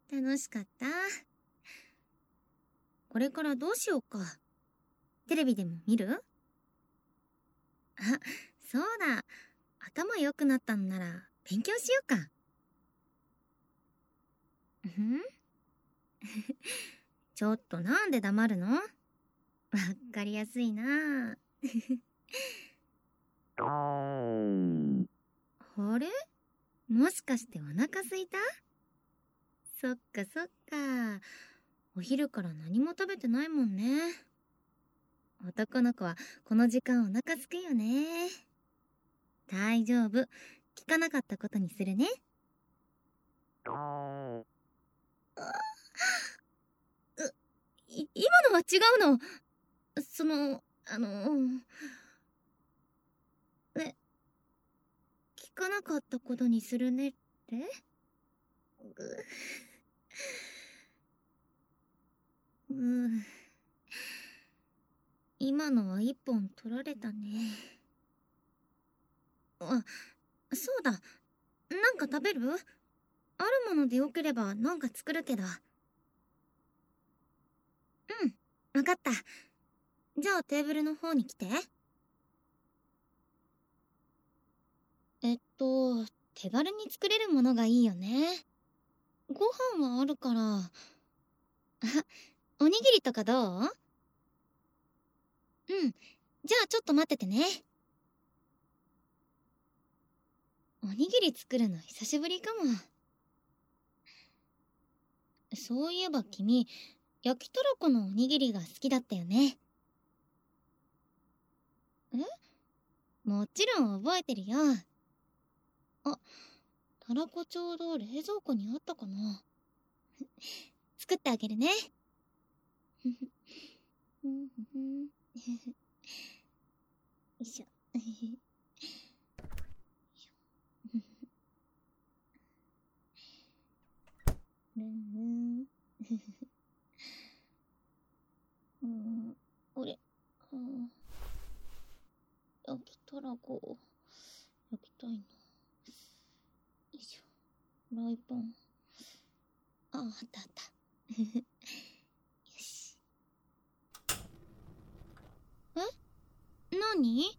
楽しかった。これからどうしようか。テレビでも見る？あ、そうだ。頭良くなったんなら勉強しようか。ちょっとなんで黙るの？わかりやすいな。あれ？もしかしてお腹すいた？そっかそっか。お昼から何も食べてないもんね。男の子はこの時間お腹すくよね。大丈夫。聞かなかったことにするね。今のは違うの。え、聞かなかったことにするねって？今のは一本取られたね。あ、そうだ。なんか食べる？あるものでよければなんか作るけど。うん、わかった。じゃあテーブルの方に来て。手軽に作れるものがいいよね。ご飯はあるから。あ、おにぎりとかどう？うん。じゃあちょっと待っててね。おにぎり作るの久しぶりかも。そういえば君、焼きたらこのおにぎりが好きだったよね。え？もちろん覚えてるよ。あ、たらこちょうど冷蔵庫にあったかな。作ってあげるね。よいしょ。ルンルン。あれ、焼きたらこ焼きたいな。よいしょ。フライパン。あったあった。よし。何？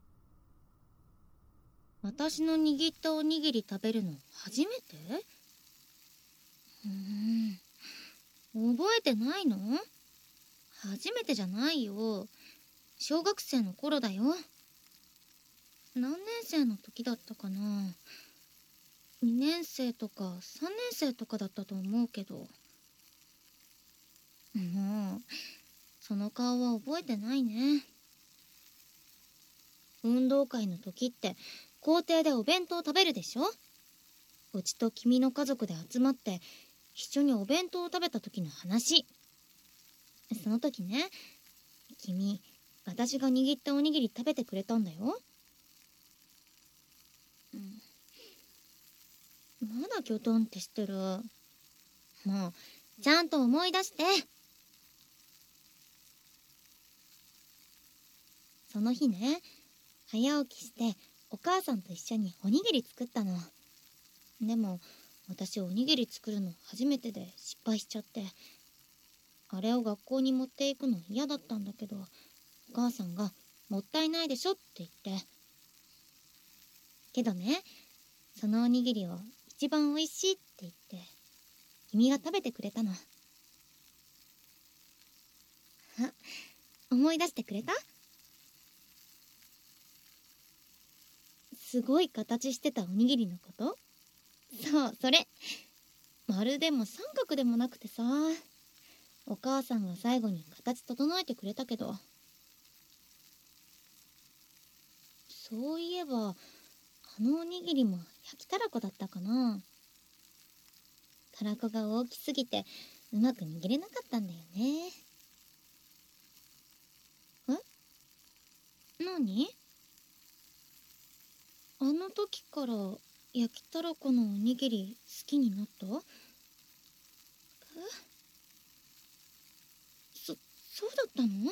私の握ったおにぎり食べるの初めて？覚えてないの？初めてじゃないよ。小学生の頃だよ。何年生の時だったかな。2年生とか3年生とかだったと思うけど。もう、その顔は覚えてないね。運動会の時って校庭でお弁当食べるでしょ？うちと君の家族で集まって一緒にお弁当を食べた時の話。その時ね、君、私が握ったおにぎり食べてくれたんだよ。まだキョトンってしてる。もう、ちゃんと思い出して。その日ね、早起きしてお母さんと一緒におにぎり作ったの。でも、私おにぎり作るの初めてで失敗しちゃって、あれを学校に持っていくの嫌だったんだけど、お母さんがもったいないでしょって言って。けどね、そのおにぎりを一番美味しいって言って、君が食べてくれたの。あ、思い出してくれた？すごい形してたおにぎりのこと？そう、それ。丸でも三角でもなくてさ、お母さんが最後に形整えてくれたけど。そういえば、あのおにぎりも焼きたらこだったかな。たらこが大きすぎてうまく握れなかったんだよね。何？あの時から焼きたらこのおにぎり好きになった？そうだったの？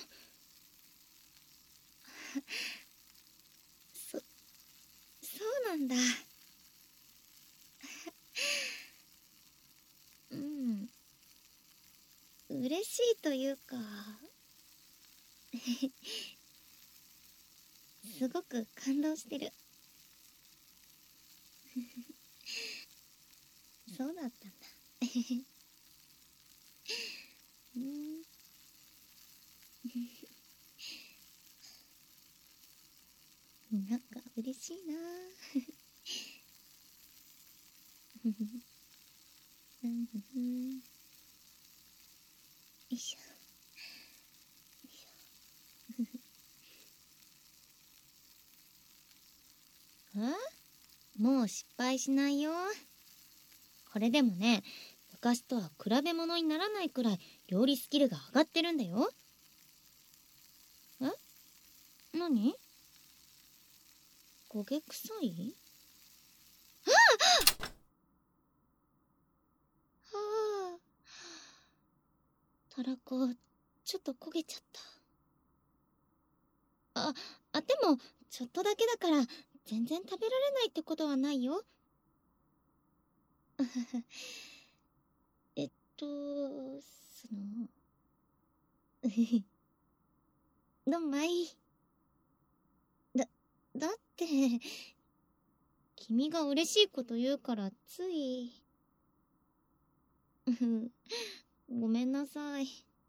そうなんだ。うん。 嬉しいというかすごく感動してる。そうだったんだ。なんか嬉しいな。よいしょ。もう失敗しないよ。これでもね、昔とは比べ物にならないくらい料理スキルが上がってるんだよ。何？焦げ臭い？はあ、たらこちょっと焦げちゃった。でもちょっとだけだから全然食べられないってことはないよ。そのどんまい。だって君が嬉しいこと言うからついごめんなさい。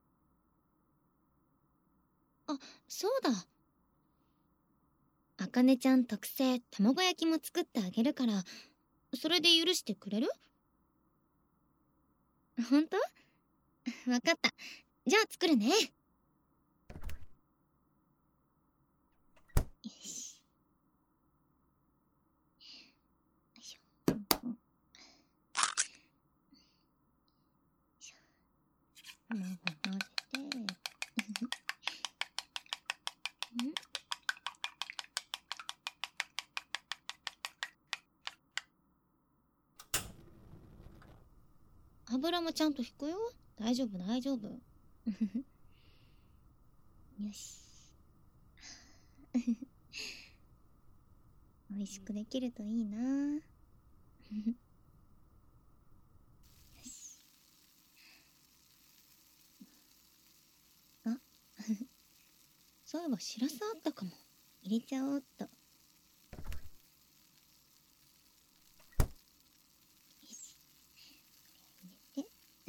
そうだ。あかねちゃん特製卵焼きも作ってあげるから、それで許してくれる？ほんと？わかった。じゃあ作るね。よし。よいしょ。卵混ぜて。油もちゃんと引くよ。大丈夫大丈夫。よし。美味しくできるといいな。よし。そういえばしらすあったかも。入れちゃおうっと。よし。入れて。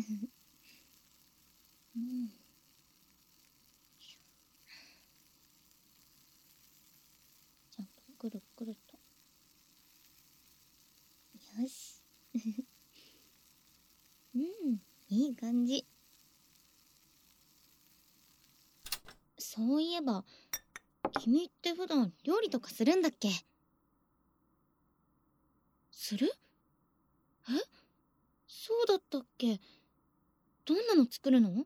ちゃんとくるくると。よし。いい感じ。そういえば、君って普段料理とかするんだっけ？する？そうだったっけ？どんなの作るの？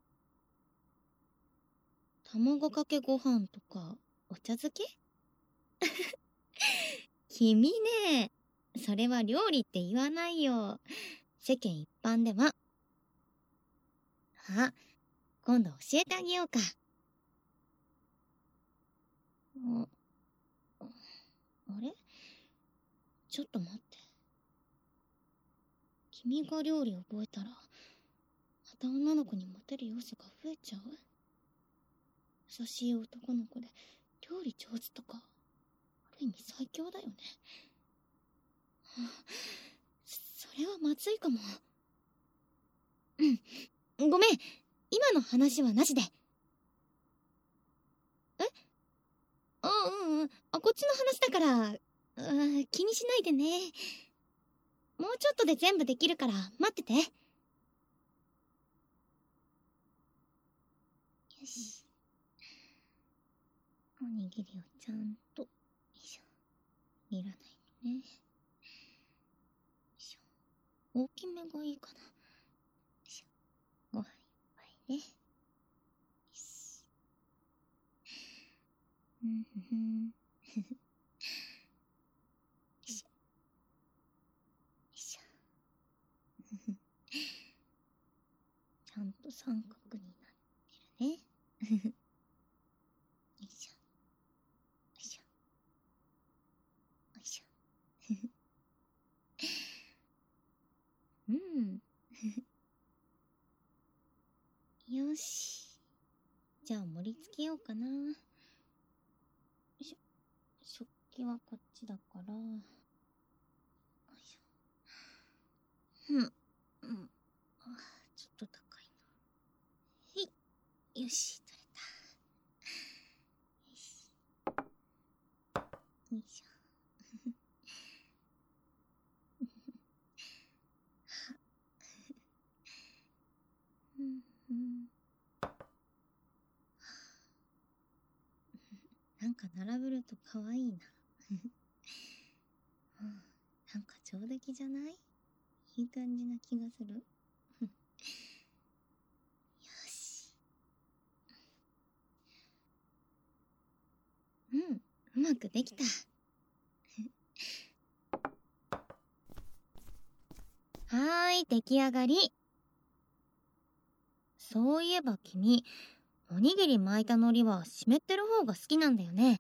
卵かけご飯とか、お茶漬け？君ね、それは料理って言わないよ。世間一般では。今度教えてあげようか。あれ？ちょっと待って。君が料理覚えたら、また女の子にモテる要素が増えちゃう？優しい男の子で料理上手とか、ある意味最強だよね。それはまずいかも。ごめん、今の話はなしで。こっちの話だから、気にしないでね。もうちょっとで全部できるから待ってて。よし。おにぎりをちゃんと、よいしょ。いらないのね。よいしょ。大きめがいいかな。よいしょ。ご飯いっぱいね。よし。よいしょ。よいしょ。ちゃんと三角になってるね。よいしょ。よいしょ。よいしょ。 よし。じゃあ盛り付けようかな。食器はこっちだから。よいしょ。うん。ちょっと高いな。よし、取れた。よし。よいしょ。なんか並べると可愛いな。なんか上出来じゃない？いい感じな気がする。よし。うまくできた。はーい、出来上がり。そういえば君、おにぎり巻いた海苔は湿ってる方が好きなんだよね。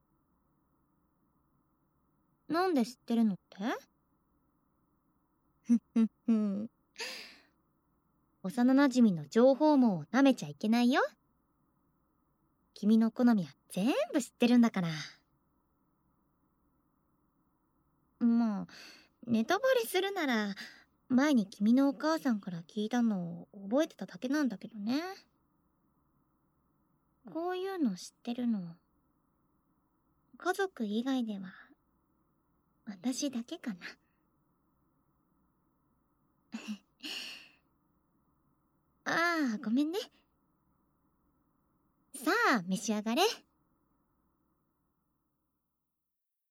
なんで知ってるのって？幼馴染の情報網を舐めちゃいけないよ。君の好みは全部知ってるんだから。まあ、ネタバレするなら、前に君のお母さんから聞いたのを覚えてただけなんだけどね。こういうの知ってるの、家族以外では、私だけかな。ああ、ごめんね。さあ、召し上がれ。